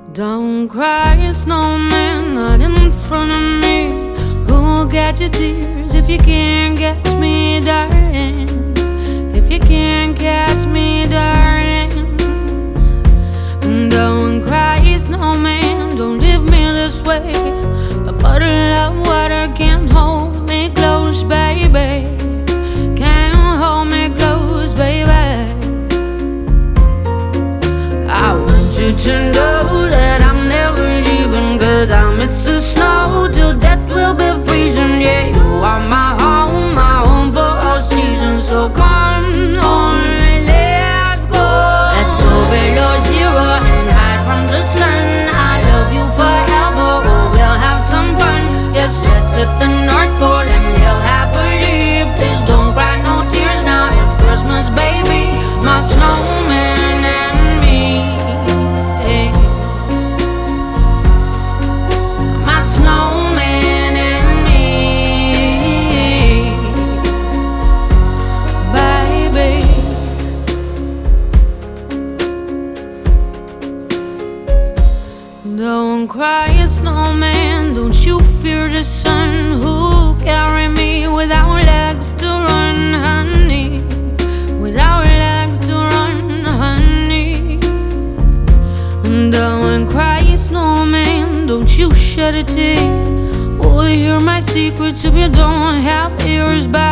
Don't cry, snowman, not in front of me. Who'll get your tears if you can't catch me, darling? If you can't catch me, darling. Don't cry, snowman, don't leave me this way. A bottle of water can't hold me close, baby. Can't hold me close, baby. I want you to know that I'm never leaving, 'cause I miss the snow till death will be freezing. Yeah, you are my home for all seasons. So come on, let's go. Let's go below zero and hide from the sun. I love you forever, oh, we'll have some fun. Yes, let's hit the North Pole and live happily. Please don't cry no tears now, it's Christmas, baby. My snowman and me. My snowman and me, baby. Don't cry, snowman, don't you fear the sun. Who'll carry me without legs to run, honey? Without legs to run, honey. Don't cry, snowman, don't you shed a tear. Will you hear my secrets if you don't have ears back?